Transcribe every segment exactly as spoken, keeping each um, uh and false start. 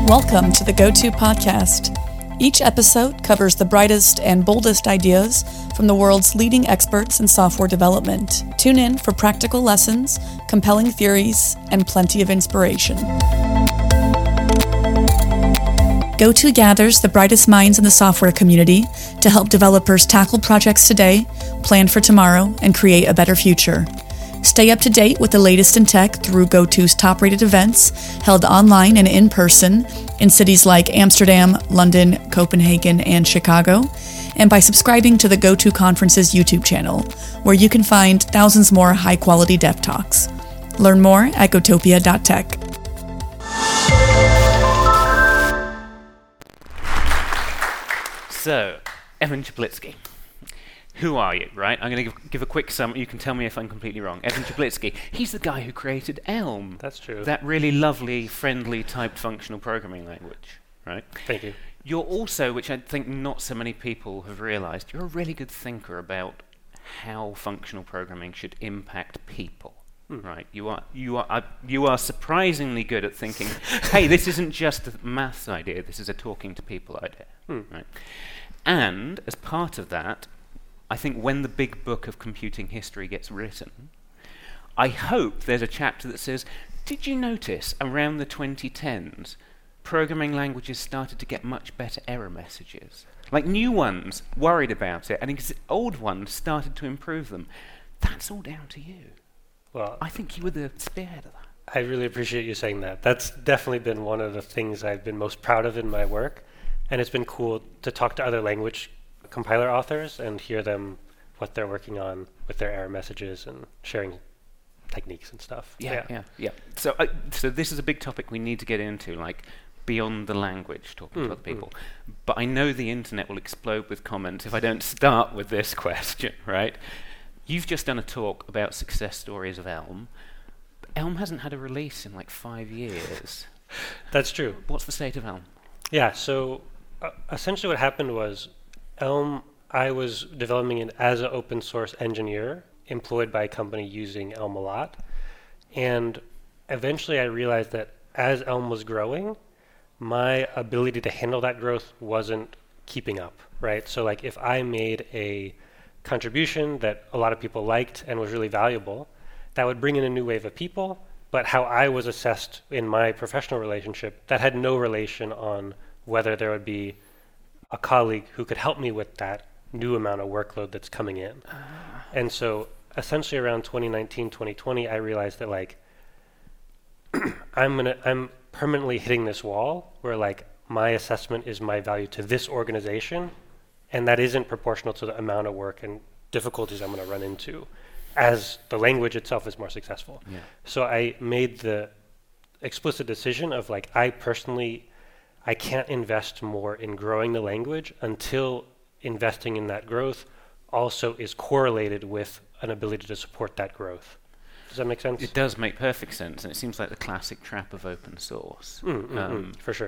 Welcome to the Go-To Podcast. Each episode covers the brightest and boldest ideas from the world's leading experts in software development. Tune in for practical lessons, compelling theories, and plenty of inspiration. Go-To gathers the brightest minds in the software community to help developers tackle projects today, plan for tomorrow, and create a better future. Stay up to date with the latest in tech through Go-To's top-rated events held online and in person in cities like Amsterdam, London, Copenhagen, and Chicago, and by subscribing to the Go-To Conference's YouTube channel, where you can find thousands more high-quality dev talks. Learn more at gotopia dot tech. So, Evan Czaplicki. Who are you, right? I'm going to give, give a quick sum. You can tell me if I'm completely wrong. Evan Czaplicki, he's the guy who created Elm. That's true. That really lovely, friendly, typed functional programming language, right? Thank you. You're also, which I think not so many people have realized, you're a really good thinker about how functional programming should impact people, hmm. right? You are, you are, uh, you are surprisingly good at thinking, hey, this isn't just a maths idea, this is a talking to people idea, hmm. right? And as part of that, I think when the big book of computing history gets written, I hope there's a chapter that says, did you notice around the twenty tens, programming languages started to get much better error messages? Like new ones worried about it, and ex- old ones started to improve them. That's all down to you. Well, I think you were the spearhead of that. I really appreciate you saying that. That's definitely been one of the things I've been most proud of in my work, and it's been cool to talk to other language compiler authors and hear them what they're working on with their error messages and sharing techniques and stuff. Yeah, yeah, yeah. yeah. So, uh, so this is a big topic we need to get into, like beyond the language, talking mm, to other people. Mm. But I know the internet will explode with comments if I don't start with this question, right? You've just done a talk about success stories of Elm. Elm hasn't had a release in like five years. That's true. What's the state of Elm? Yeah, so uh, essentially what happened was Elm, I was developing it as an open source engineer employed by a company using Elm a lot. And eventually I realized that as Elm was growing, my ability to handle that growth wasn't keeping up, right? So like if I made a contribution that a lot of people liked and was really valuable, that would bring in a new wave of people, but how I was assessed in my professional relationship, that had no relation on whether there would be a colleague who could help me with that new amount of workload that's coming in. Uh. And so essentially around twenty nineteen, twenty twenty, I realized that like I'm gonna I'm permanently hitting this wall where like my assessment is my value to this organization, and that isn't proportional to the amount of work and difficulties I'm gonna run into as the language itself is more successful. Yeah. So I made the explicit decision of like I personally I can't invest more in growing the language until investing in that growth also is correlated with an ability to support that growth. Does that make sense? It does make perfect sense, and it seems like the classic trap of open source. Mm, mm, um, mm, for sure.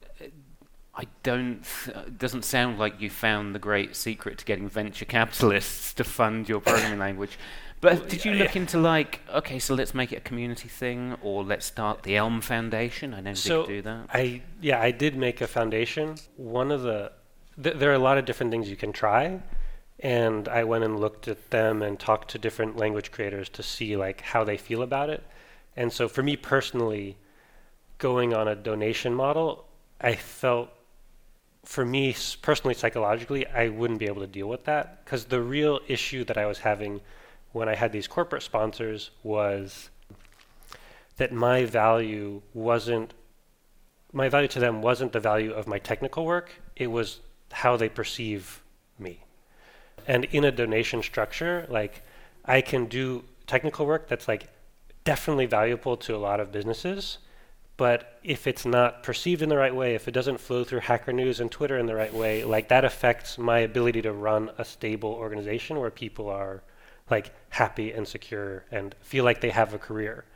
I don't, th- it doesn't sound like you found the great secret to getting venture capitalists to fund your programming language. But did you look into like, okay, so let's make it a community thing, or let's start the Elm Foundation? I know so they could do that. I yeah, I did make a foundation. One of the th- there are a lot of different things you can try, and I went and looked at them and talked to different language creators to see like how they feel about it. And so for me personally, going on a donation model, I felt for me personally psychologically, I wouldn't be able to deal with that because the real issue that I was having when I had these corporate sponsors was that my value wasn't, my value to them wasn't the value of my technical work, it was how they perceive me. And in a donation structure, like I can do technical work that's like definitely valuable to a lot of businesses, but if it's not perceived in the right way, if it doesn't flow through Hacker News and Twitter in the right way, like that affects my ability to run a stable organization where people are like happy and secure and feel like they have a career.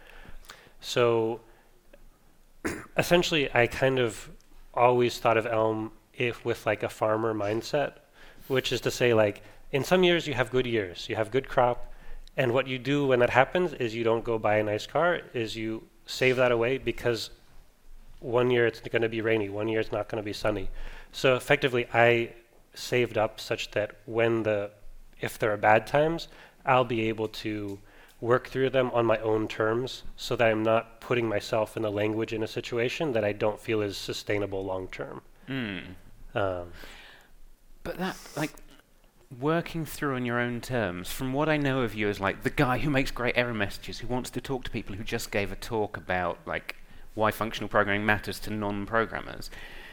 So essentially I kind of always thought of Elm if with like a farmer mindset, which is to say like in some years you have good years, you have good crop, and what you do when that happens is you don't go buy a nice car, is you save that away because one year it's going to be rainy, one year it's not going to be sunny. So effectively, I saved up such that when the, if there are bad times, I'll be able to work through them on my own terms so that I'm not putting myself in a language in a situation that I don't feel is sustainable long term. Mm. Um, but that, like, working through on your own terms, from what I know of you as, like, the guy who makes great error messages, who wants to talk to people, who just gave a talk about, like, why functional programming matters to non-programmers,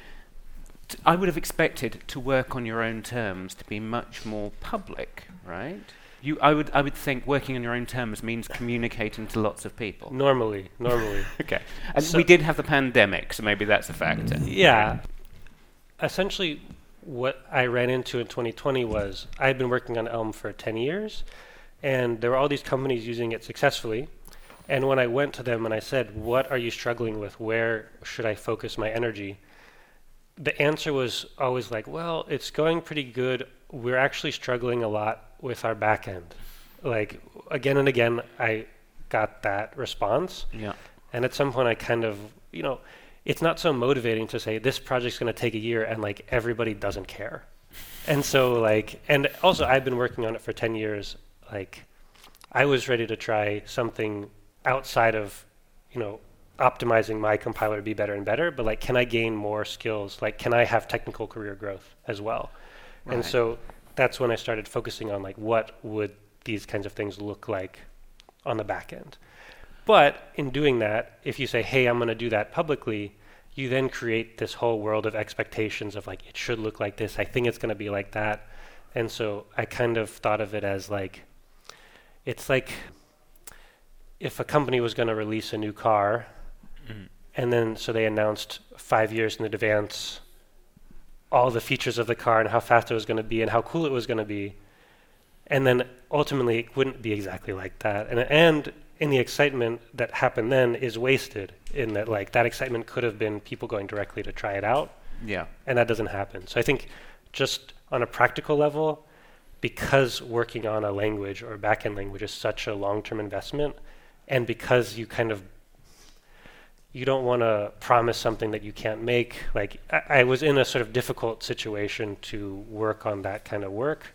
t- I would have expected to work on your own terms to be much more public, right? You, I would, I would think working on your own terms means communicating to lots of people. Normally, normally. Okay. And So- we did have the pandemic, so maybe that's a factor. Yeah. Essentially, what I ran into in twenty twenty was I had been working on Elm for ten years, and there were all these companies using it successfully. And when I went to them and I said, what are you struggling with? Where should I focus my energy? The answer was always like, well, it's going pretty good. We're actually struggling a lot with our back end. Like, again and again, I got that response. Yeah. And at some point I kind of, you know, it's not so motivating to say this project's going to take a year and like everybody doesn't care. And so like, and also I've been working on it for ten years. Like I was ready to try something outside of, you know, optimizing my compiler to be better and better, but like, can I gain more skills? Like, can I have technical career growth as well? Right. And so that's when I started focusing on like, what would these kinds of things look like on the back end? But in doing that, if you say, hey, I'm going to do that publicly, you then create this whole world of expectations of like, it should look like this. I think it's going to be like that. And so I kind of thought of it as like, it's like if a company was going to release a new car, mm. and then so they announced five years in advance all the features of the car and how fast it was going to be and how cool it was going to be. And then ultimately it wouldn't be exactly like that. And, and in the excitement that happened then is wasted in that like that excitement could have been people going directly to try it out. Yeah. And that doesn't happen. So I think just on a practical level, because working on a language or a backend language is such a long-term investment, and because you kind of you don't want to promise something that you can't make. Like I, I was in a sort of difficult situation to work on that kind of work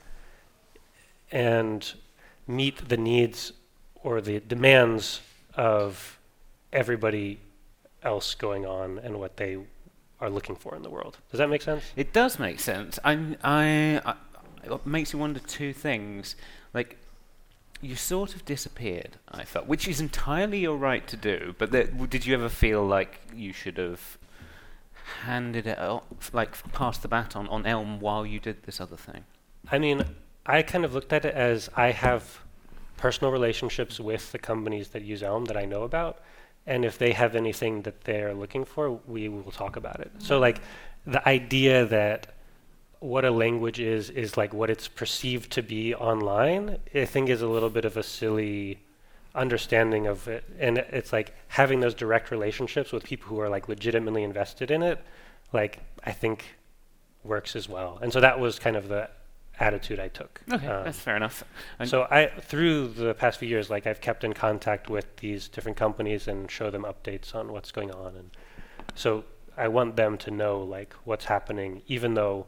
and meet the needs or the demands of everybody else going on and what they are looking for in the world. Does that make sense? It does make sense. I'm, I, I, it makes you wonder two things. Like, you sort of disappeared, I felt, which is entirely your right to do, but that, did you ever feel like you should have handed it off, like passed the baton on Elm while you did this other thing? I mean, I kind of looked at it as I have personal relationships with the companies that use Elm that I know about, and if they have anything that they're looking for, we will talk about it. So like the idea that what a language is, is like what it's perceived to be online, I think is a little bit of a silly understanding of it. And it's like having those direct relationships with people who are like legitimately invested in it, like I think works as well. And so that was kind of the attitude I took. Okay, um, that's fair enough. And so I, through the past few years, like I've kept in contact with these different companies and show them updates on what's going on. And so I want them to know like what's happening, even though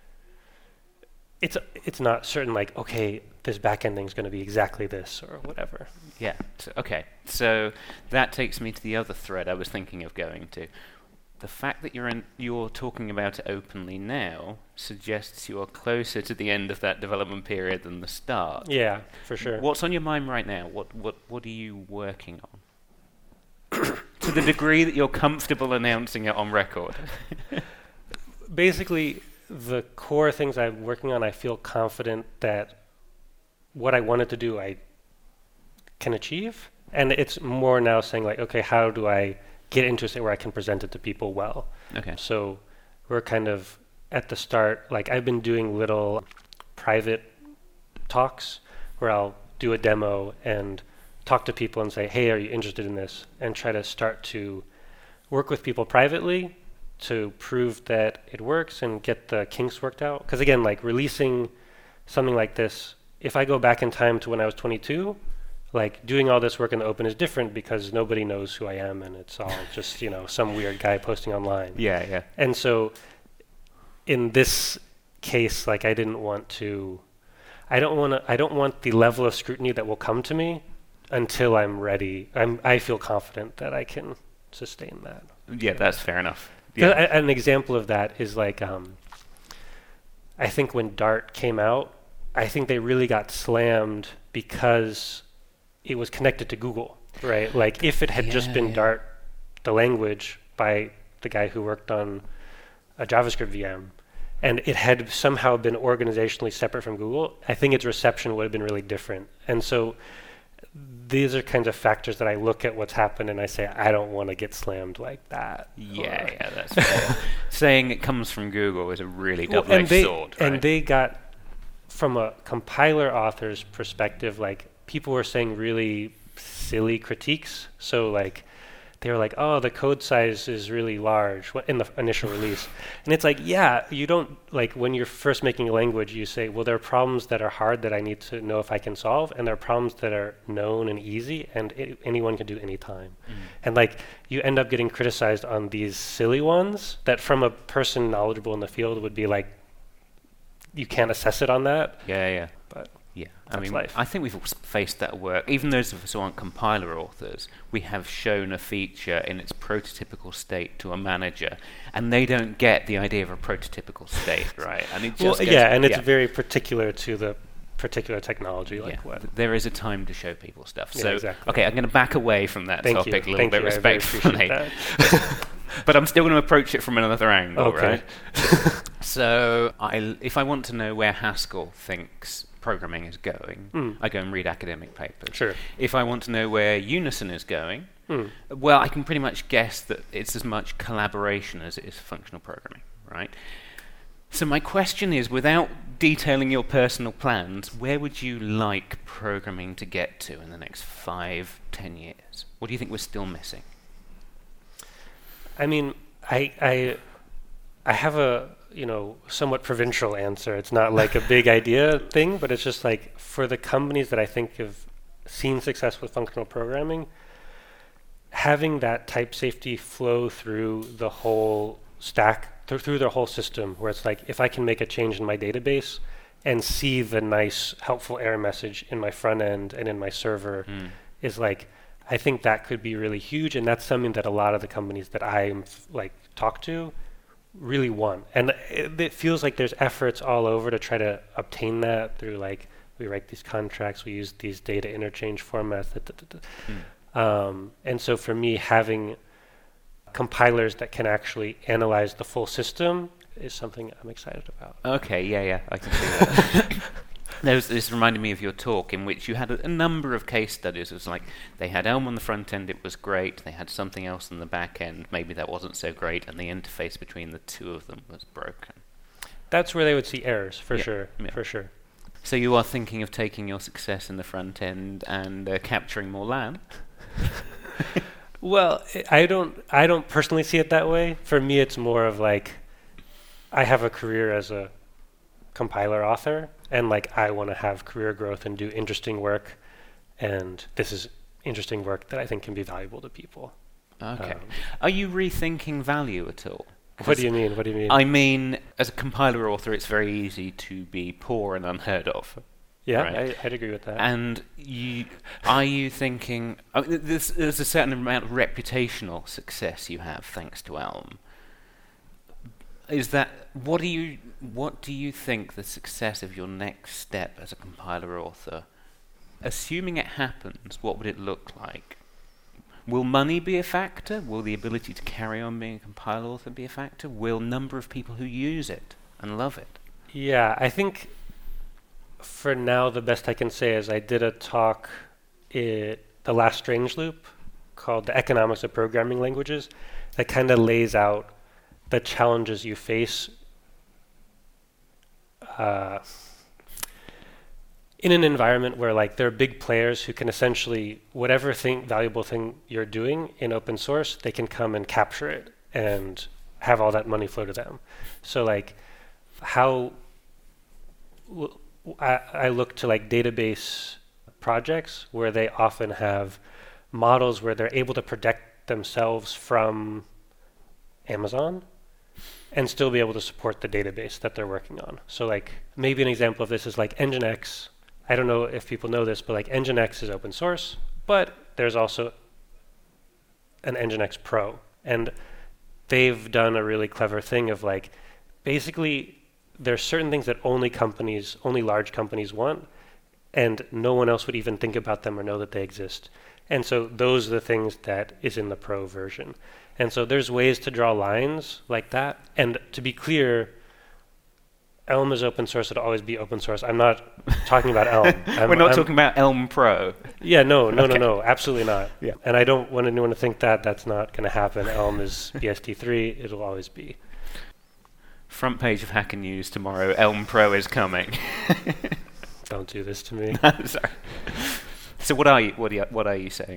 it's it's not certain like, okay, this backend thing is going to be exactly this or whatever. Yeah, so, okay. So that takes me to the other thread I was thinking of going to. The fact that you're in, you're talking about it openly now suggests you are closer to the end of that development period than the start. Yeah, for sure. What's on your mind right now? What what what are you working on? To the degree that you're comfortable announcing it on record. Basically, the core things I'm working on, I feel confident that what I wanted to do, I can achieve. And it's more now saying like, okay, how do I get into a state where I can present it to people well? Okay. So we're kind of at the start, like I've been doing little private talks where I'll do a demo and talk to people and say, hey, are you interested in this? And try to start to work with people privately to prove that it works and get the kinks worked out. Because again, like releasing something like this, if I go back in time to when I was twenty-two, like doing all this work in the open is different because nobody knows who I am and it's all just, you know, some weird guy posting online. Yeah, yeah. And so in this case, like I didn't want to, I don't want to, I don't want the level of scrutiny that will come to me until I'm ready. I'm, I feel confident that I can sustain that. Yeah, that's fair enough. Yeah. A, an example of that is like, um, I think when Dart came out, I think they really got slammed because it was connected to Google, right? Like if it had yeah, just been yeah. Dart, the language by the guy who worked on a JavaScript V M, and it had somehow been organizationally separate from Google, I think its reception would have been really different. And so these are kinds of factors that I look at what's happened and I say, I don't want to get slammed like that. Yeah, or, yeah, that's fair. Saying it comes from Google is a really well, double-edged and they, sword, right? And they got, from a compiler author's perspective, like people were saying really silly critiques. So like they were like, oh, the code size is really large in the initial release. And it's like, yeah, you don't, like when you're first making a language, you say, well, there are problems that are hard that I need to know if I can solve, and there are problems that are known and easy, and it, anyone can do anytime. Mm. And like you end up getting criticized on these silly ones that from a person knowledgeable in the field would be like, you can't assess it on that. Yeah, yeah. But yeah, I that's mean, life. I think we've all faced that work. Even those of us who aren't compiler authors, we have shown a feature in its prototypical state to a manager, and they don't get the idea of a prototypical state, right? And it just well, goes, yeah, and it's yeah. very particular to the particular technology, like yeah. what. Th- There is a time to show people stuff. Yeah, So, exactly. okay, I'm going to back away from that Thank topic you. a little Thank bit you. I very respectfully. appreciate that. But I'm still going to approach it from another angle, Okay. right? So, I, if I want to know where Haskell thinks programming is going, Mm. I go and read academic papers. Sure. If I want to know where Unison is going, Mm. well, I can pretty much guess that it's as much collaboration as it is functional programming, right? So my question is, without detailing your personal plans, where would you like programming to get to in the next five, ten years? What do you think we're still missing? I mean, I, I, I have a, you know, somewhat provincial answer. It's not like a big idea thing, but it's just like for the companies that I think have seen success with functional programming, having that type safety flow through the whole stack, th- through their whole system, where it's like, if I can make a change in my database and see the nice, helpful error message in my front end and in my server, Mm. is like, I think that could be really huge, and that's something that a lot of the companies that I like talk to really want. And it, it feels like there's efforts all over to try to obtain that through like we write these contracts, we use these data interchange formats. Da, da, da, da. Mm. Um, and so for me, having compilers that can actually analyze the full system is something I'm excited about. Okay, yeah, yeah, I can see that. There was, this reminded me of your talk in which you had a, a number of case studies. It was like they had Elm on the front end, it was great. They had something else on the back end, maybe that wasn't so great, and the interface between the two of them was broken. That's where they would see errors, for Yeah, sure, yeah. for sure. So you are thinking of taking your success in the front end and uh, capturing more land? Well, I don't I don't personally see it that way. For me, it's more of like I have a career as a compiler author, and like I want to have career growth and do interesting work, and this is interesting work that I think can be valuable to people. Okay. Um, Are you rethinking value at all? What do you mean? What do you mean? I mean, as a compiler author, it's very easy to be poor and unheard of. yeah, right. I, I'd agree with that. And you, are you thinking, uh, there's, there's a certain amount of reputational success you have thanks to Elm. Is that, what do you, what do you think the success of your next step as a compiler author, assuming it happens, what would it look like? Will money be a factor? Will the ability to carry on being a compiler author be a factor? Will number of people who use it and love it? Yeah, I think for now the best I can say is I did a talk at the last Strange Loop called The Economics of Programming Languages that kind of lays out the challenges you face uh, in an environment where like there are big players who can essentially, whatever thing, valuable thing you're doing in open source, they can come and capture it and have all that money flow to them. So like how w- I, I look to like database projects where they often have models where they're able to protect themselves from Amazon and still be able to support the database that they're working on. So like maybe an example of this is like Nginx. I don't know if people know this, but like Nginx is open source, but there's also an Nginx Pro. And they've done a really clever thing of like, basically there's certain things that only companies, only large companies want, and no one else would even think about them or know that they exist. And so those are the things that is in the Pro version. And so there's ways to draw lines like that. And to be clear, Elm is open source. It'll always be open source. I'm not talking about Elm. I'm, We're not I'm, talking about Elm Pro. Yeah, no, no, Okay. no, no, absolutely not. Yeah. And I don't want anyone to think that. That's not going to happen. Elm is B S D three. It'll always be. Front page of Hacker News tomorrow. Elm Pro is coming. Don't do this to me. Sorry. So what are you? What are you? What are you saying?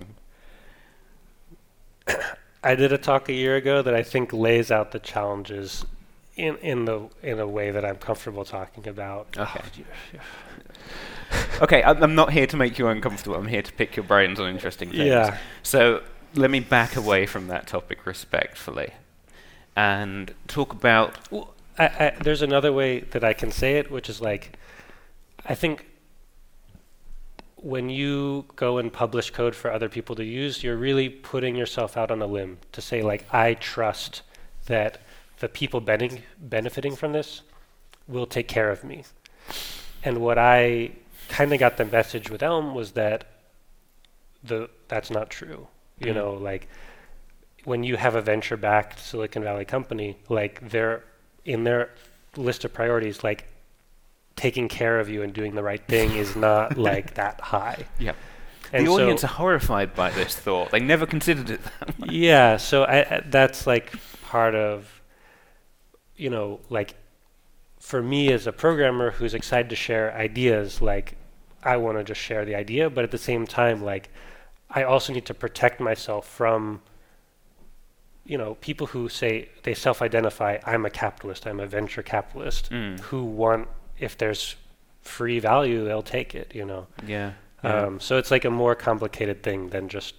I did a talk a year ago that I think lays out the challenges in in the in a way that I'm comfortable talking about. Okay. Oh, yeah. Okay, I'm I'm not here to make you uncomfortable. I'm here to pick your brains on interesting things. Yeah. So let me back away from that topic respectfully, and talk about. Well, I, I, there's another way that I can say it, which is like, I think when you go and publish code for other people to use, you're really putting yourself out on a limb to say like, I trust that the people bene- benefiting from this will take care of me. And what I kind of got the message with Elm was that the that's not true. You Mm-hmm. know, like when you have a venture-backed Silicon Valley company, like they're in their list of priorities, like taking care of you and doing the right thing is not like that high. Yeah. And the so, audience are horrified by this thought. They never considered it that much. yeah, so I, I- that's like part of, you know, like for me as a programmer who's excited to share ideas, like I want to just share the idea, but at the same time, like I also need to protect myself from, you know, people who say they self-identify, I'm a capitalist, I'm a venture capitalist, Mm. who want, if there's free value, they'll take it, you know. Yeah. yeah. Um, so it's like a more complicated thing than just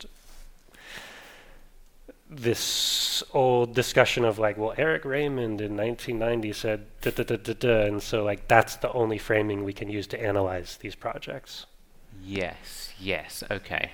this old discussion of like, well, Eric Raymond in nineteen ninety said da da da da da, and so like that's the only framing we can use to analyze these projects. Yes, yes, okay.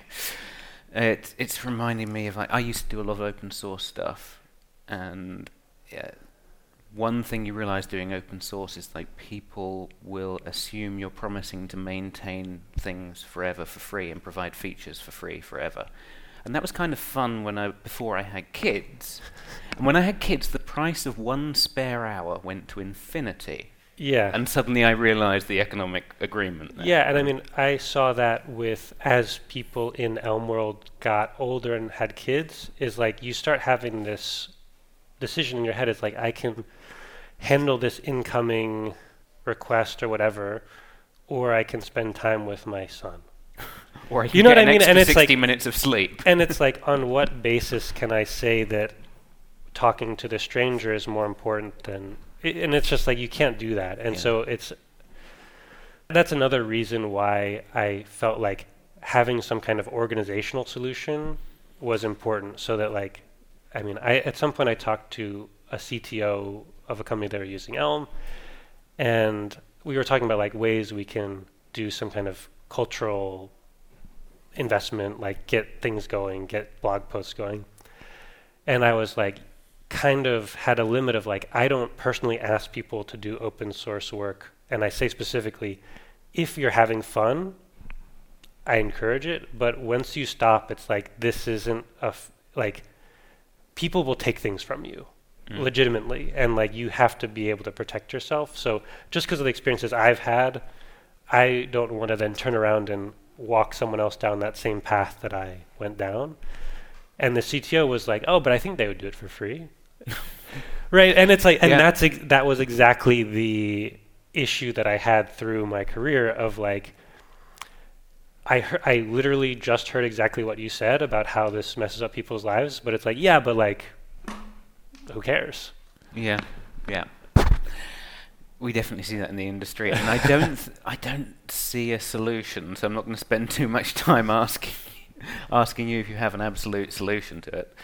It, it's reminding me of, like, I used to do a lot of open source stuff, and yeah, one thing you realize doing open source is, like, people will assume you're promising to maintain things forever for free and provide features for free forever. And that was kind of fun when I, before I had kids. And when I had kids, the price of one spare hour went to infinity. Yeah. And suddenly I realized the economic agreement there. Yeah, and I mean, I saw that with, as people in Elm World got older and had kids, is like you start having this decision in your head. It's like, I can handle this incoming request or whatever, or I can spend time with my son. Or You know get what I an mean? extra And it's sixty like- minutes of sleep. And it's like, on what basis can I say that talking to the stranger is more important than... And it's just like, you can't do that. And Yeah. so it's... That's another reason why I felt like having some kind of organizational solution was important, so that like, I mean, I at some point I talked to a C T O of a company that were using Elm, and we were talking about like ways we can do some kind of cultural investment, like get things going, get blog posts going. And I was like, kind of had a limit of like, I don't personally ask people to do open source work. And I say specifically, if you're having fun, I encourage it. But once you stop, it's like, this isn't a, f- like, people will take things from you Mm. legitimately. And like, you have to be able to protect yourself. So just because of the experiences I've had, I don't want to then turn around and walk someone else down that same path that I went down. And the C T O was like, oh, but I think they would do it for free. Right. And it's like, and Yeah. that's, ex- that was exactly the issue that I had through my career of like, I heard, I literally just heard exactly what you said about how this messes up people's lives, but it's like, yeah, but like, who cares? Yeah, yeah. We definitely see that in the industry, and I don't, th- I don't see a solution. So I'm not going to spend too much time asking, asking you if you have an absolute solution to it.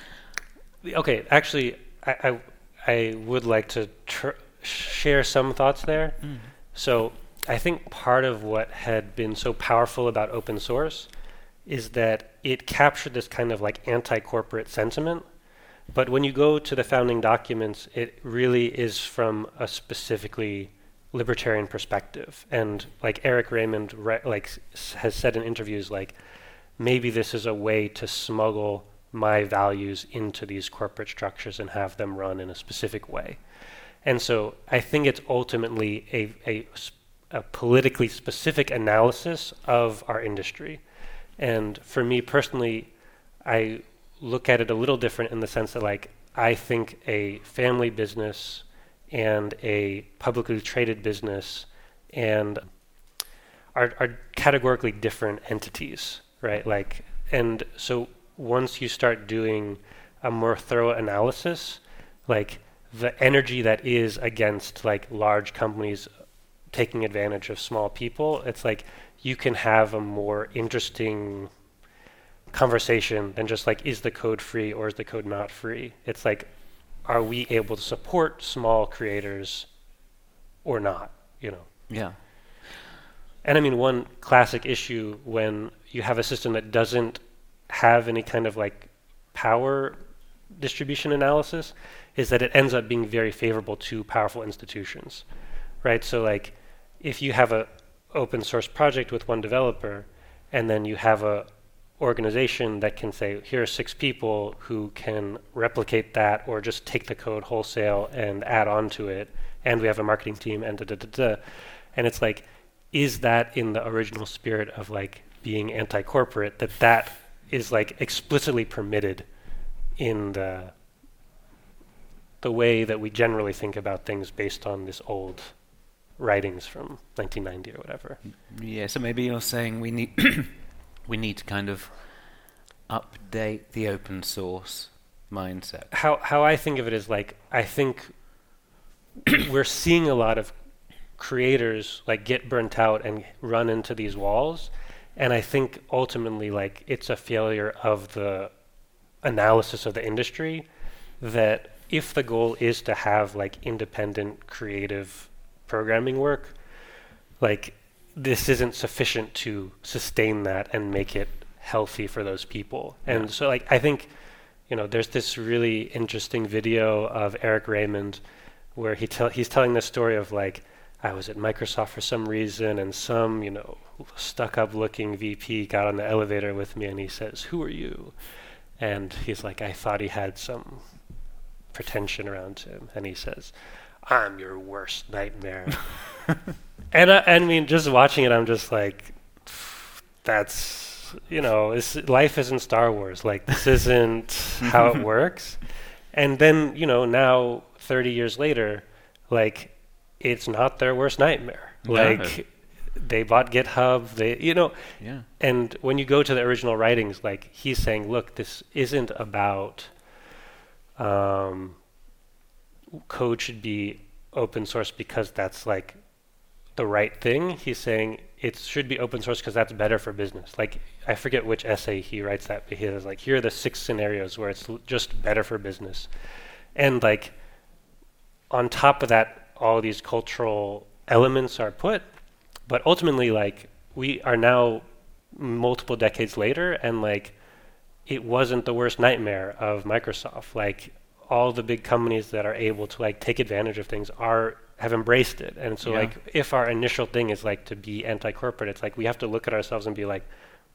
Okay, actually, I, I, I would like to tr- share some thoughts there. Mm. So I think part of what had been so powerful about open source is that it captured this kind of like anti-corporate sentiment. But when you go to the founding documents, it really is from a specifically libertarian perspective. And like Eric Raymond re- like s- has said in interviews, like maybe this is a way to smuggle my values into these corporate structures and have them run in a specific way. And so I think it's ultimately a, a, a politically specific analysis of our industry. And for me personally, I look at it a little different in the sense that, like, I think a family business and a publicly traded business and are, are categorically different entities, right? Like, and so once you start doing a more thorough analysis, like the energy that is against like large companies taking advantage of small people, it's like you can have a more interesting conversation than just like, is the code free or is the code not free? It's like, are we able to support small creators or not, you know? Yeah. And I mean, one classic issue when you have a system that doesn't have any kind of like power distribution analysis is that it ends up being very favorable to powerful institutions, right? So like, if you have a open source project with one developer, and then you have a organization that can say, here are six people who can replicate that or just take the code wholesale and add on to it, and we have a marketing team and da da da da. And it's like, is that in the original spirit of like being anti-corporate, that that is like explicitly permitted in the the way that we generally think about things based on this old writings from nineteen ninety or whatever? Yeah, so maybe you're saying we need we need to kind of update the open source mindset. How how I think of it is like, I think we're seeing a lot of creators like get burnt out and run into these walls, and I think ultimately like it's a failure of the analysis of the industry, that if the goal is to have like independent creative programming work, like this isn't sufficient to sustain that and make it healthy for those people. And yeah. So like I think, you know, there's this really interesting video of Eric Raymond where he tell he's telling the story of like, I was at Microsoft for some reason, and some, you know, stuck-up looking V P got on the elevator with me, and he says, "Who are you?" And he's like, I thought he had some pretension around him, and he says, "I'm your worst nightmare." And I, I mean, just watching it, I'm just like, that's, you know, it's, life isn't Star Wars. Like, this isn't how it works. And then, you know, now thirty years later, like, it's not their worst nightmare. No. Like, they bought GitHub, they, you know, yeah. And when you go to the original writings, like, he's saying, look, this isn't about um, code should be open source because that's like the right thing. He's saying it should be open source because that's better for business. Like, I forget which essay he writes that, but he says like, here are the six scenarios where it's l- just better for business. And like, on top of that, all these cultural elements are put, but ultimately, like, we are now multiple decades later, and like, it wasn't the worst nightmare of Microsoft. Like, all the big companies that are able to like take advantage of things are have embraced it. And so yeah. like, if our initial thing is like to be anti-corporate, it's like we have to look at ourselves and be like,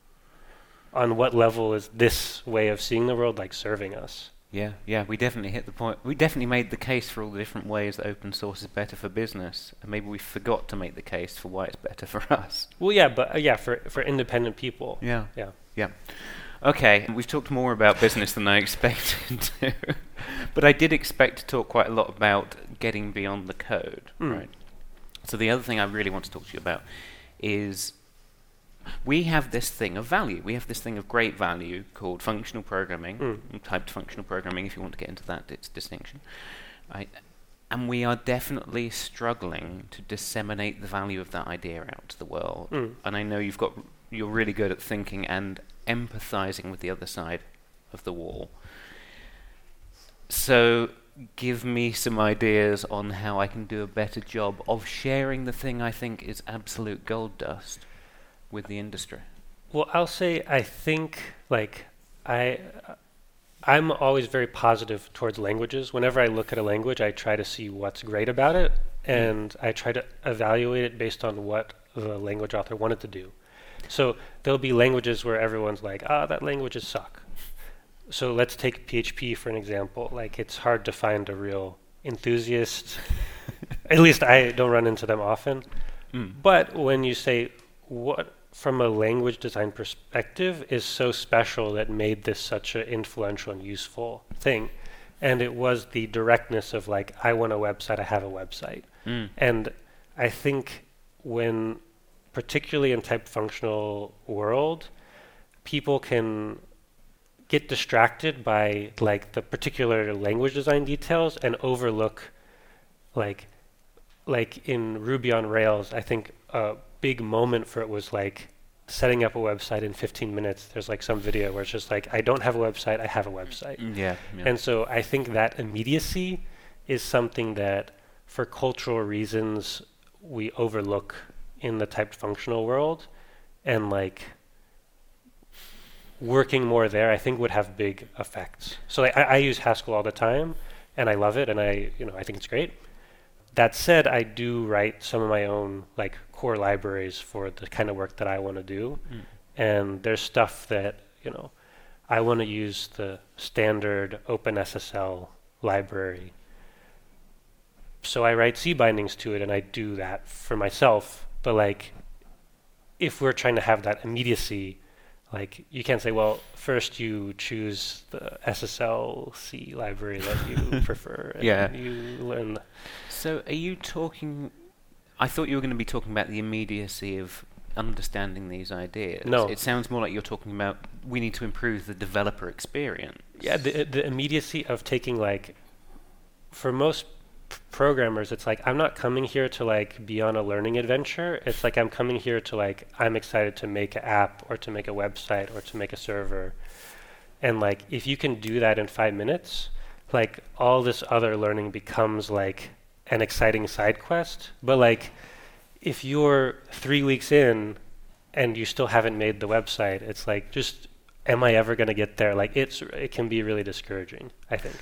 on what level is this way of seeing the world like serving us? Yeah, yeah, we definitely hit the point. We definitely made the case for all the different ways that open source is better for business, and maybe we forgot to make the case for why it's better for us. Well, yeah, but uh, yeah, for for independent people. Yeah, yeah, yeah. Okay, we've talked more about business than I expected to, but I did expect to talk quite a lot about getting beyond the code, mm. right? So the other thing I really want to talk to you about is, we have this thing of value. We have this thing of great value called functional programming, mm. typed functional programming, if you want to get into that it's distinction. Right? and we are definitely struggling to disseminate the value of that idea out to the world. Mm. And I know you've got you're really good at thinking and empathizing with the other side of the wall. So give me some ideas on how I can do a better job of sharing the thing I think is absolute gold dust with the industry. Well, I'll say I think like I I'm always very positive towards languages. Whenever I look at a language, I try to see what's great about it, and I try to evaluate it based on what the language author wanted to do. So there'll be languages where everyone's like, ah, that languages suck. So let's take P H P for an example. Like, it's hard to find a real enthusiast. At least I don't run into them often. Mm. But when you say, what from a language design perspective is so special that made this such an influential and useful thing? And it was the directness of like, I want a website, I have a website. Mm. And I think when, particularly in type functional world, people can get distracted by like the particular language design details and overlook like like in Ruby on Rails, I think a big moment for it was like setting up a website in fifteen minutes. There's like some video where it's just like, I don't have a website, I have a website. Yeah, yeah. And so I think that immediacy is something that for cultural reasons we overlook in the typed functional world, and like working more there I think would have big effects. So like, I, I use Haskell all the time and I love it, and I you know I think it's great. That said, I do write some of my own like core libraries for the kind of work that I want to do. Mm. And there's stuff that, you know, I want to use the standard OpenSSL library. So I write C bindings to it and I do that for myself. But like, if we're trying to have that immediacy, like you can't say, well, first you choose the S S L C library that you prefer, and yeah. you learn. So are you talking, I thought you were going to be talking about the immediacy of understanding these ideas. No. It sounds more like you're talking about we need to improve the developer experience. Yeah, the the immediacy of taking like, for most p- programmers, it's like, I'm not coming here to like be on a learning adventure. It's like I'm coming here to like, I'm excited to make an app or to make a website or to make a server. And like, if you can do that in five minutes, like all this other learning becomes like an exciting side quest. But like, if you're three weeks in and you still haven't made the website, it's like, just, am I ever going to get there? Like, it's it can be really discouraging, I think.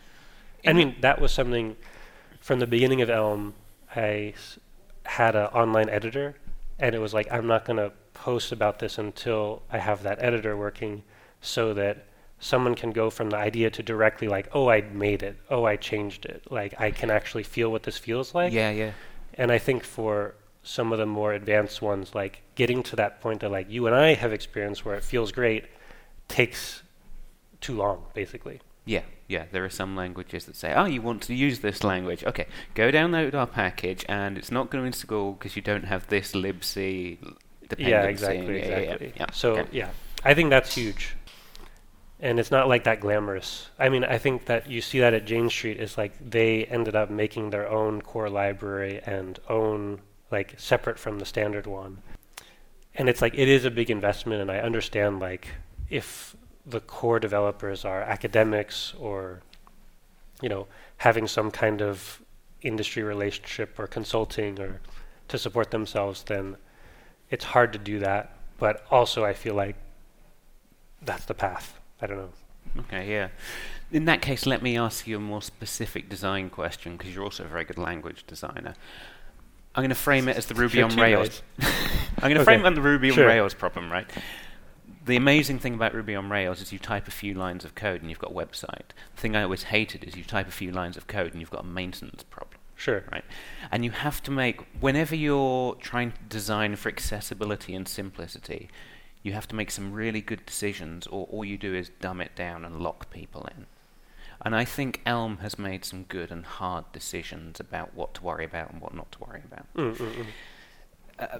I mean, that was something from the beginning of Elm. I s- had an online editor, and it was like, I'm not going to post about this until I have that editor working, so that someone can go from the idea to directly like, oh, I made it. Oh, I changed it. Like, I can actually feel what this feels like. Yeah, yeah. And I think for some of the more advanced ones, like getting to that point that like you and I have experienced where it feels great takes too long, basically. Yeah, yeah. There are some languages that say, oh, you want to use this language. Okay, go download our package, and it's not going to install because you don't have this libc dependency. Yeah, exactly, yeah, exactly. Yeah, yeah. So, okay. yeah, I think that's huge. And it's not like that glamorous. I mean, I think that you see that at Jane Street is like they ended up making their own core library and own, like, separate from the standard one. And it's like, it is a big investment, and I understand, like, if the core developers are academics or, you know, having some kind of industry relationship or consulting or to support themselves, then it's hard to do that. But also I feel like that's the path. I don't know. Okay, yeah. In that case, let me ask you a more specific design question, because you're also a very good language designer. I'm going to frame it as the Ruby You're on too Rails. I'm going to Okay. frame it on the Ruby Sure. on Rails problem, right? The amazing thing about Ruby on Rails is you type a few lines of code and you've got a website. The thing I always hated is you type a few lines of code and you've got a maintenance problem. Sure. Right? And you have to make, whenever you're trying to design for accessibility and simplicity, you have to make some really good decisions, or all you do is dumb it down and lock people in. And I think Elm has made some good and hard decisions about what to worry about and what not to worry about. Mm, mm, mm. Uh,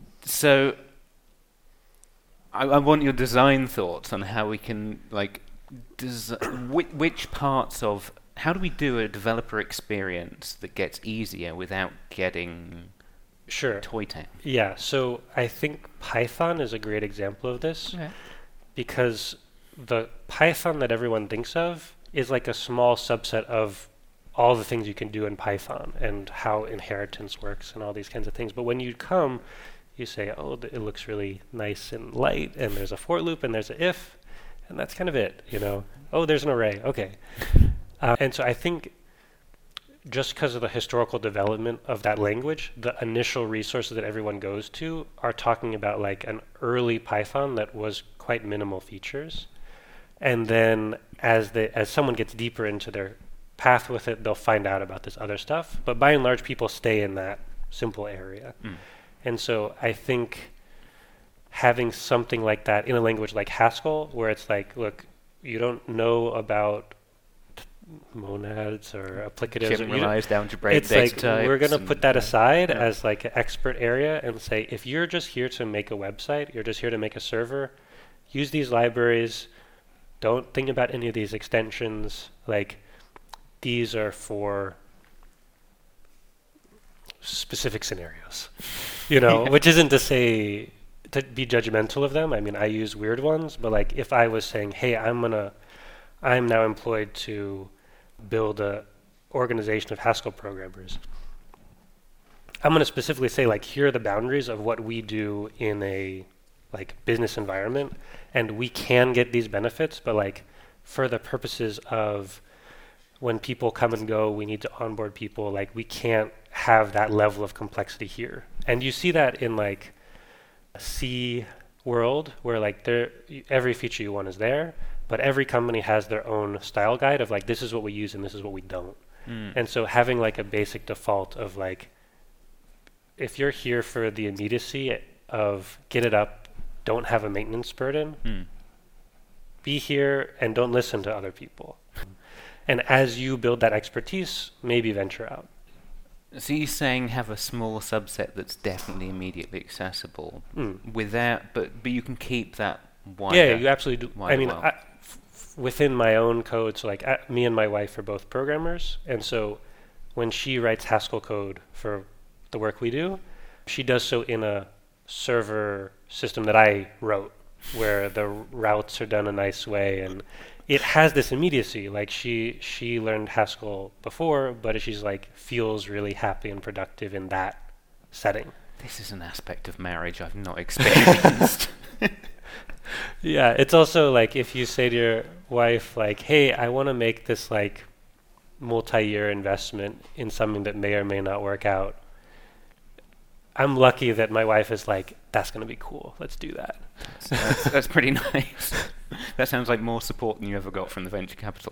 so I, I want your design thoughts on how we can, like, desi- which, which parts of how do we do a developer experience that gets easier without getting Sure. Toy Town? Yeah, so I think Python is a great example of this Okay. because the Python that everyone thinks of is like a small subset of all the things you can do in Python and how inheritance works and all these kinds of things. But when you come, you say, oh, th- it looks really nice and light, and there's a for loop, and there's an if, and that's kind of it, you know. Oh, there's an array, okay. Uh, and so I think just because of the historical development of that language, the initial resources that everyone goes to are talking about like an early Python that was quite minimal features. And then as they, as someone gets deeper into their path with it, they'll find out about this other stuff. But by and large, people stay in that simple area. Mm. And so I think having something like that in a language like Haskell, where it's like, look, you don't know about monads or applicatives. Generalized algebraic it's data like types. We're going to put that aside yeah. as like an expert area and say, if you're just here to make a website, you're just here to make a server, use these libraries. Don't think about any of these extensions. Like, these are for specific scenarios, you know, yeah. which isn't to say to be judgmental of them. I mean, I use weird ones, but like if I was saying, hey, I'm gonna, I'm now employed to build a organization of Haskell programmers, I'm gonna specifically say like, here are the boundaries of what we do in a like business environment, and we can get these benefits, but like for the purposes of when people come and go, we need to onboard people, like we can't have that level of complexity here. And you see that in like a C world where like there every feature you want is there, but every company has their own style guide of like, this is what we use and this is what we don't. Mm. And so having like a basic default of like, if you're here for the immediacy of get it up, don't have a maintenance burden, mm. be here and don't listen to other people. And as you build that expertise, maybe venture out. So you're saying have a small subset that's definitely immediately accessible, mm. without, but but you can keep that wider. Yeah, you absolutely do. I mean, well. I, f- within my own code, so like I, me and my wife are both programmers, and so when she writes Haskell code for the work we do, she does so in a server system that I wrote, where the routes are done a nice way, and it has this immediacy. Like she she learned Haskell before, but she's like feels really happy and productive in that setting. This is an aspect of marriage I've not experienced. Yeah, it's also like if you say to your wife like, "Hey, I want to make this like multi-year investment in something that may or may not work out." I'm lucky that my wife is like, "That's going to be cool. Let's do that." That's, that's, that's pretty nice. That sounds like more support than you ever got from the venture capital.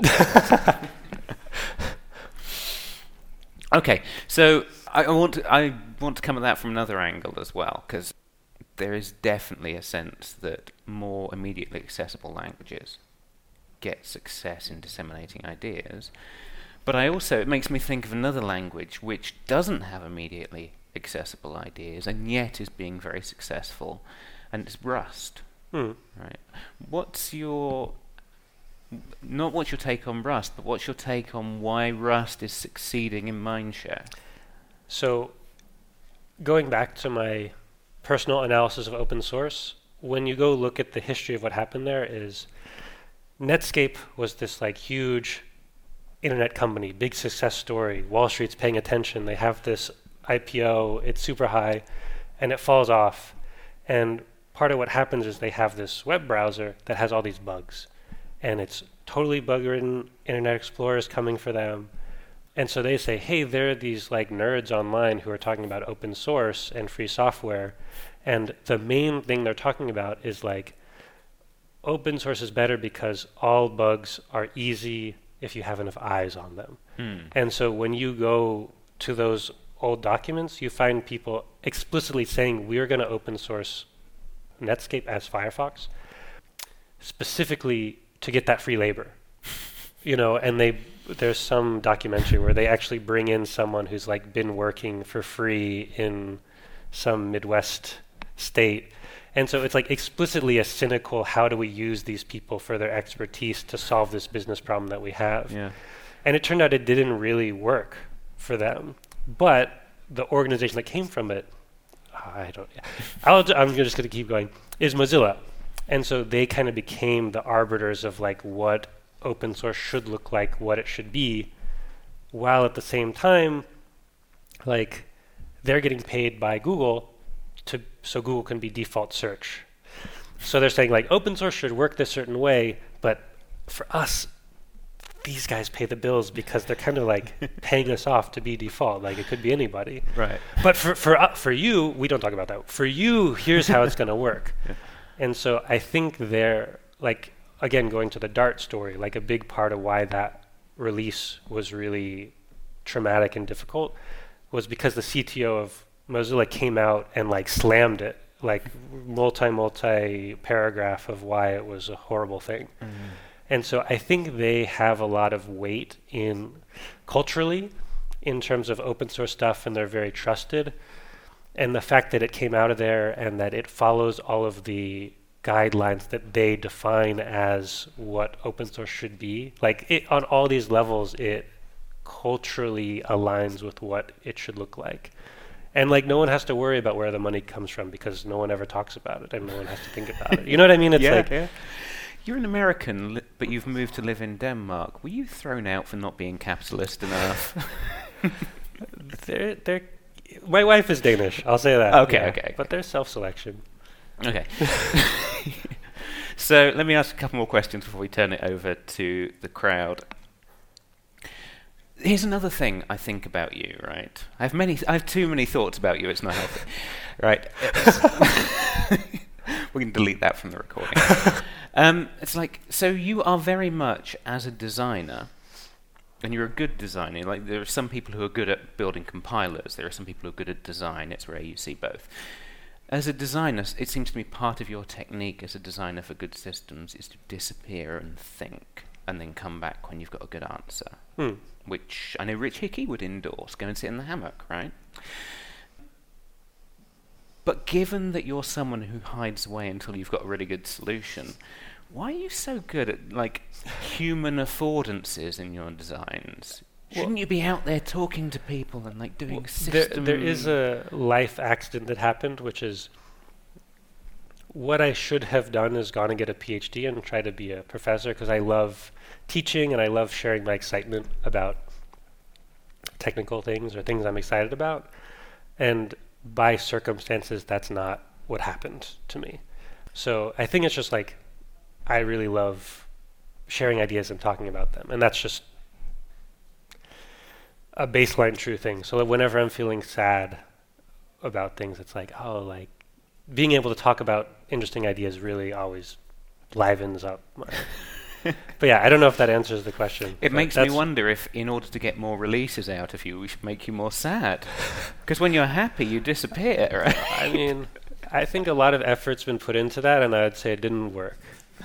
Okay, so I, I want to, I want to come at that from another angle as well, because there is definitely a sense that more immediately accessible languages get success in disseminating ideas. But I also, it makes me think of another language which doesn't have immediately accessible ideas and yet is being very successful, and it's Rust. Hmm. Right. What's your, not what's your take on Rust, but what's your take on why Rust is succeeding in Mindshare? So, going back to my personal analysis of open source, when you go look at the history of what happened there is Netscape was this like huge internet company, big success story. Wall Street's paying attention. They have this I P O, it's super high, and it falls off. And part of what happens is they have this web browser that has all these bugs, and it's totally bug-ridden. Internet Explorer is coming for them. And so they say, hey, there are these like nerds online who are talking about open source and free software, and the main thing they're talking about is like open source is better because all bugs are easy if you have enough eyes on them. Hmm. And so when you go to those old documents, you find people explicitly saying we're going to open source Netscape as Firefox specifically to get that free labor. You know, and they there's some documentary where they actually bring in someone who's like been working for free in some Midwest state. And so it's like explicitly a cynical, how do we use these people for their expertise to solve this business problem that we have? Yeah. And it turned out it didn't really work for them. But the organization that came from it, I don't, I'll, I'm just going to keep going, is Mozilla. And so they kind of became the arbiters of like what open source should look like, what it should be, while at the same time, like they're getting paid by Google to so Google can be default search. So they're saying like open source should work this certain way, but for us, these guys pay the bills because they're kind of like paying us off to be default. Like it could be anybody. Right. But for for uh, for you, we don't talk about that. For you, here's how it's going to work. Yeah. And so I think they're like, again, going to the Dart story, like a big part of why that release was really traumatic and difficult was because the C T O of Mozilla came out and like slammed it, like multi multi paragraph of why it was a horrible thing. Mm. And so I think they have a lot of weight in culturally in terms of open source stuff, and they're very trusted. And the fact that it came out of there and that it follows all of the guidelines that they define as what open source should be, like it, on all these levels, it culturally aligns with what it should look like. And like no one has to worry about where the money comes from because no one ever talks about it and no one has to think about it. You know what I mean? It's yeah, like yeah. You're an American, li- but you've moved to live in Denmark. Were you thrown out for not being capitalist enough? they're, they're, my wife is Danish, I'll say that. Okay, yeah. okay. But there's self-selection. Okay. So let me ask a couple more questions before we turn it over to the crowd. Here's another thing I think about you, right? I have many, I have too many thoughts about you. It's not healthy, right? We can delete that from the recording. Um, it's like, so you are very much, as a designer, and you're a good designer. Like there are some people who are good at building compilers. There are some people who are good at design. It's rare you see both. As a designer, it seems to me part of your technique as a designer for good systems is to disappear and think, and then come back when you've got a good answer. Hmm. Which I know Rich Hickey would endorse. Go and sit in the hammock, right? But given that you're someone who hides away until you've got a really good solution, why are you so good at like human affordances in your designs? Shouldn't well, you be out there talking to people and like doing well, systems? There, there is a life accident that happened, which is what I should have done is gone and get a PhD and try to be a professor because I love teaching and I love sharing my excitement about technical things or things I'm excited about. And by circumstances, that's not what happened to me. So I think it's just like I really love sharing ideas and talking about them. And that's just a baseline true thing. So that whenever I'm feeling sad about things, it's like, oh, like being able to talk about interesting ideas really always livens up my But yeah, I don't know if that answers the question. It makes me wonder if, in order to get more releases out of you, we should make you more sad. Because when you're happy, you disappear, right? I mean, I think a lot of effort's been put into that, and I would say it didn't work.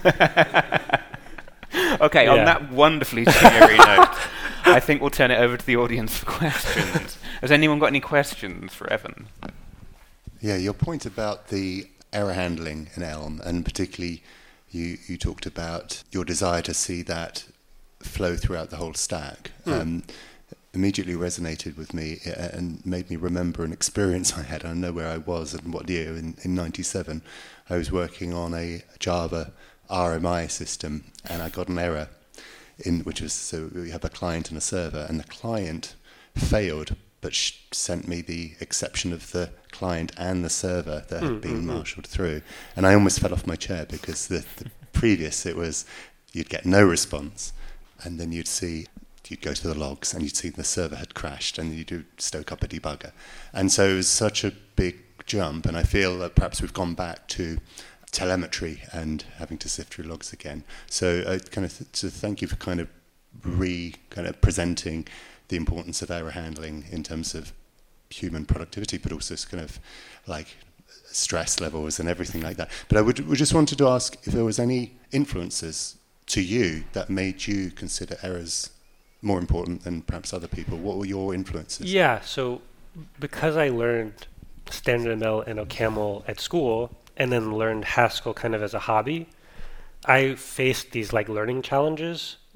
Okay, yeah. On that wonderfully cheery note, I think we'll turn it over to the audience for questions. Has anyone got any questions for Evan? Yeah, your point about the error handling in Elm, and particularly You, you talked about your desire to see that flow throughout the whole stack. Mm. Um, immediately resonated with me and made me remember an experience I had. I know where I was and what year. In, in ninety-seven, I was working on a Java R M I system, and I got an error, in which was, so we have a client and a server, and the client failed, but sh- sent me the exception of the client and the server that had mm, been mm, marshalled mm. through. And I almost fell off my chair because the, the previous, it was, you'd get no response, and then you'd see, you'd go to the logs, and you'd see the server had crashed, and you'd do stoke up a debugger. And so it was such a big jump, and I feel that perhaps we've gone back to telemetry and having to sift through logs again. So I kind of th- so thank you for kind of re kind of presenting the importance of error handling in terms of human productivity, but also kind of like stress levels and everything like that. But I would, would just wanted to ask if there was any influences to you that made you consider errors more important than perhaps other people. What were your influences? Yeah, so because I learned Standard M L and OCaml at school and then learned Haskell kind of as a hobby, I faced these like learning challenges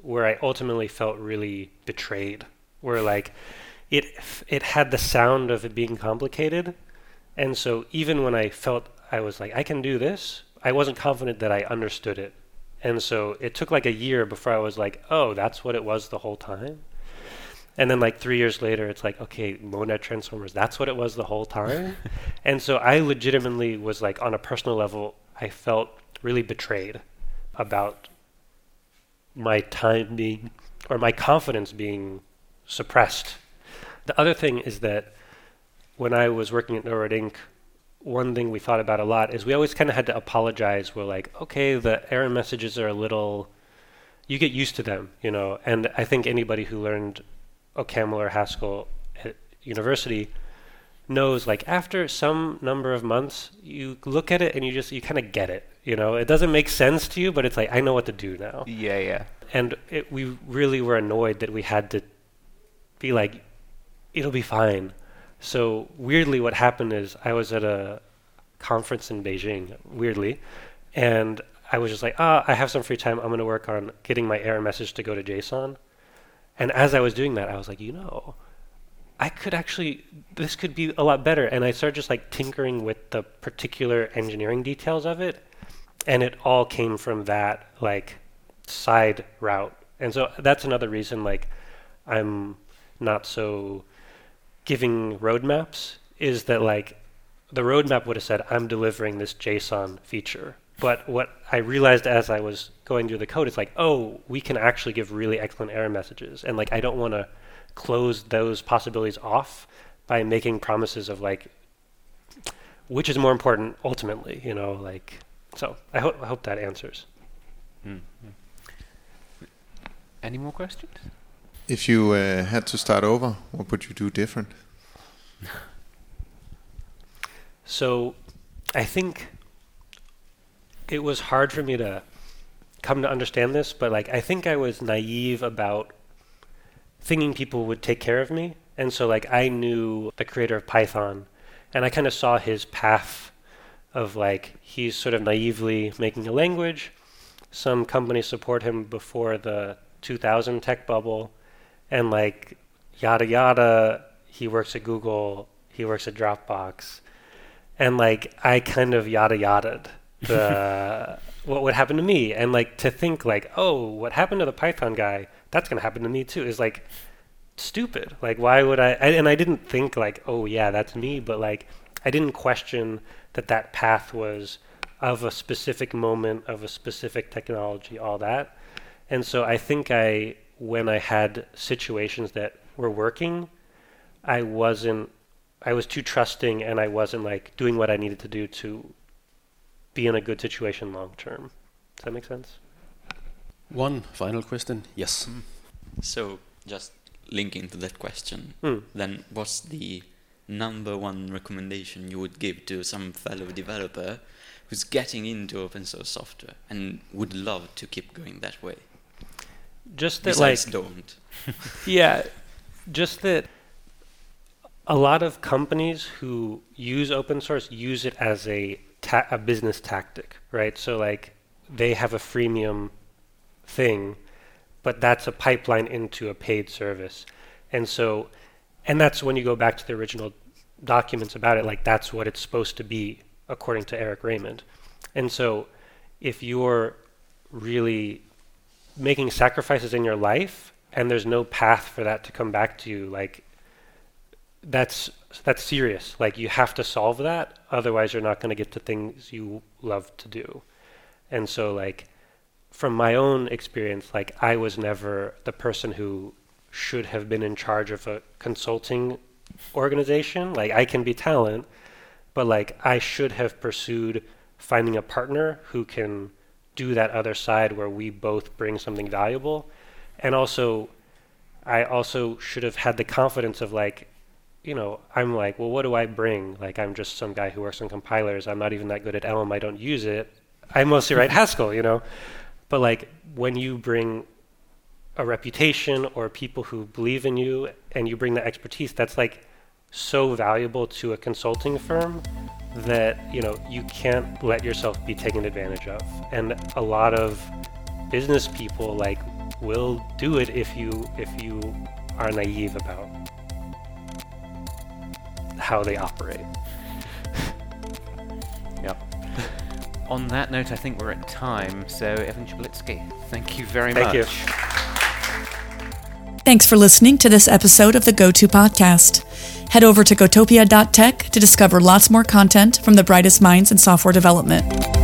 where I ultimately felt really betrayed, where like it it had the sound of it being complicated. And so even when I felt I was like, I can do this, I wasn't confident that I understood it. And so it took like a year before I was like, oh, that's what it was the whole time. And then like three years later, it's like, okay, monad transformers, that's what it was the whole time. And so I legitimately was like, on a personal level, I felt really betrayed about my time being, or my confidence being suppressed. The other thing is that when I was working at Node-RED Incorporated, one thing we thought about a lot is we always kind of had to apologize. We're like, okay, the error messages are a little, you get used to them, you know. And I think anybody who learned OCaml or Haskell at university knows, like, after some number of months, you look at it and you just, you kind of get it, you know. It doesn't make sense to you, but it's like, I know what to do now. Yeah, yeah. And it, we really were annoyed that we had to be like, it'll be fine. So weirdly, what happened is I was at a conference in Beijing, weirdly, and I was just like, ah, oh, I have some free time. I'm going to work on getting my error message to go to JSON. And as I was doing that, I was like, you know, I could actually, this could be a lot better. And I started just like tinkering with the particular engineering details of it. And it all came from that like side route. And so that's another reason like I'm not so giving roadmaps, is that like the roadmap would have said, I'm delivering this JSON feature. But what I realized as I was going through the code is like, oh, we can actually give really excellent error messages. And like, I don't want to close those possibilities off by making promises of like, which is more important ultimately, you know, like, so I hope, I hope that answers. Mm-hmm. Any more questions? If you uh, had to start over, what would you do different? So I think it was hard for me to come to understand this, but like I think I was naive about thinking people would take care of me. And so like I knew the creator of Python, and I kind of saw his path of like he's sort of naively making a language. Some companies support him before the two thousand tech bubble. And like yada yada, he works at Google, he works at Dropbox, and like I kind of yada yada'd the what would happen to me, and like to think like, oh, what happened to the Python guy, that's gonna happen to me too, is like stupid. Like why would I, I and I didn't think like, oh yeah, that's me, but like I didn't question that that path was of a specific moment, of a specific technology, all that. And so I think I, when I had situations that were working, I wasn't, I was too trusting, and I wasn't like doing what I needed to do to be in a good situation long term. Does that make sense? One final question. Yes. Mm. So just linking to that question, mm. then what's the number one recommendation you would give to some fellow developer who's getting into open source software and would love to keep going that way? Just that, Besides like, don't. yeah, just that a lot of companies who use open source use it as a ta- a business tactic, right? So like they have a freemium thing, but that's a pipeline into a paid service. And so, and that's when you go back to the original documents about it, like that's what it's supposed to be according to Eric Raymond. And so if you're really making sacrifices in your life and there's no path for that to come back to you, like that's that's serious. Like you have to solve that, otherwise you're not going to get to things you love to do. And so like from my own experience, like I was never the person who should have been in charge of a consulting organization. Like I can be talent, but like I should have pursued finding a partner who can do that other side where we both bring something valuable. And also, I also should have had the confidence of like, you know, I'm like, well, what do I bring? Like, I'm just some guy who works on compilers. I'm not even that good at Elm. I don't use it. I mostly write Haskell, you know. But like, when you bring a reputation or people who believe in you and you bring the expertise, that's like so valuable to a consulting firm that, you know, you can't let yourself be taken advantage of. And a lot of business people like will do it if you if you are naive about how they operate. Yep. On that note, I think we're at time. So, Evan Jablitsky, thank you very Thank much. you. Thanks for listening to this episode of the GoTo Podcast. Head over to gotopia dot tech to discover lots more content from the brightest minds in software development.